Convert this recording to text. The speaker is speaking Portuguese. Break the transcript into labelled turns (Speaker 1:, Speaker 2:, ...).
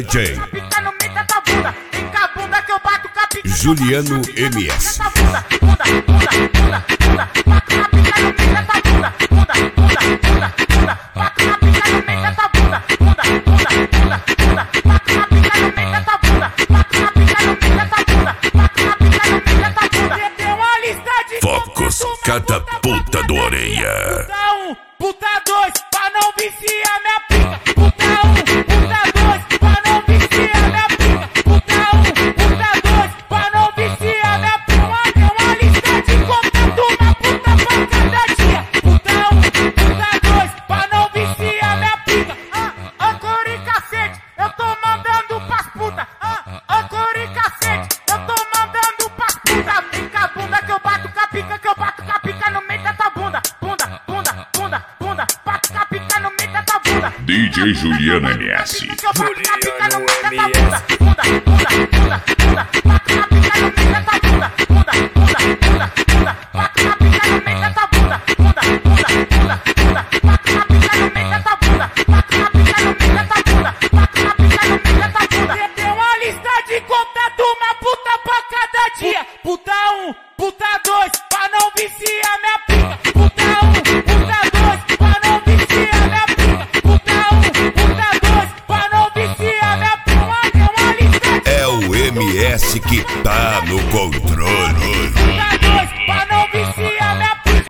Speaker 1: DJ Juliano MS. Focos catapulta do orelha.
Speaker 2: Puta 2, pra não viciar minha pica. Puta 2, pra não viciar minha pica. Puta 2, pra não viciar minha pica. Tem uma lista de contato na puta pra cada dia. Puta 2, pra não viciar minha pica. Ancora e cacete, eu tô mandando pras puta. Ancora e cacete, eu tô mandando pras puta. Vem com a bunda que eu bato com a pica, que eu bato com a pica no meio da tua bunda.
Speaker 1: DJ Juliano MS.
Speaker 2: Juliano MS.